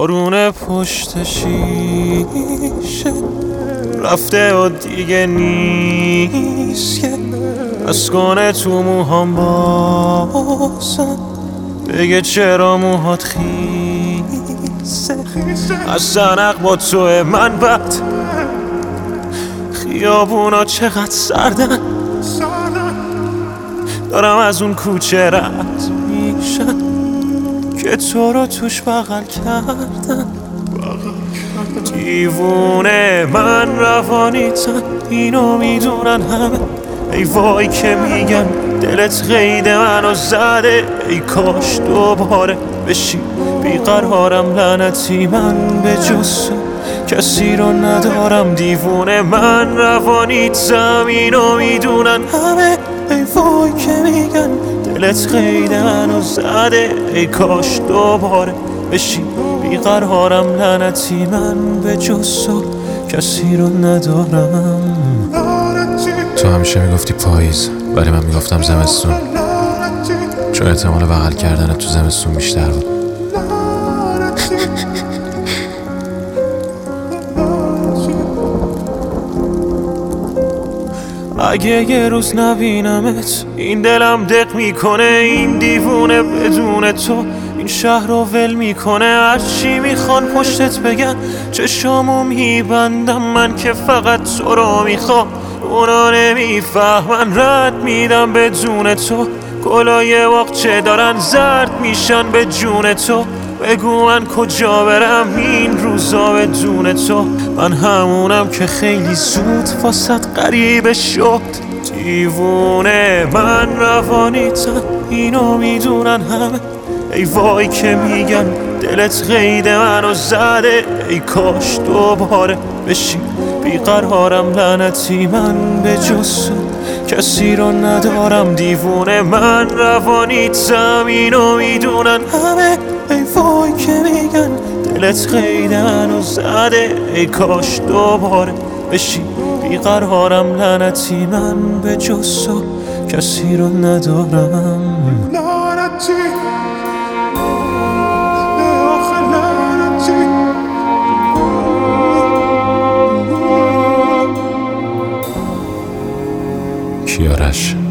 بارون پشت شیشه رفته و دیگه نیست که از کنه تو موهام بازم بگه چرا موهات خیسه. از سنق با توه من بد خیابونا چقدر سردن دارم از اون کوچه رد میشن که تو رو توش بغل کردن. دیوونه من روانیتن اینو میدونن همه. ای وای که میگن دلت قید منو زده. ای کاش دوباره بشی بیقرارم لعنتی من به جز کسی رو ندارم. دیوونه من روانیتم اینو میدونن همه. ای وای که میگن دلت قید منو زده. ای کاش دوباره بشی بیقرارم لعنتی من به جز کسی رو ندارم. تو همیشه میگفتی پاییز ولی من میگفتم زمستون، چون احتمال بغل کردن تو زمستون بیشتر بود. اگه یه روز نبینمت این دلم دق میکنه. این دیوونه بدون تو این شهر رو ول میکنه. هرچی میخوان پشتت بگن چشامو میبندم من که فقط تو رو میخوام. اونا نمیفهمن رد میدم بدون تو. گلای باغچه دارن زرد میشن به جون تو. بگو من کجا برم این روزا بدون تو. من همونم که خیلی زود واسط غریبه شد. دیوونه من روانیتم اینو میدونن همه. ای وای که میگن دلت قید منو زده. ای کاش دوباره بشی بیقرارم لعنتی من به جز کسی رو ندارم. دیوونه من روانیتم اینو میدونن همه. ای وای که میگن دلت قید منو زده. ای کاش دوباره بشی بیقرارم لعنتی من به جز کسی رو ندارم. کیارش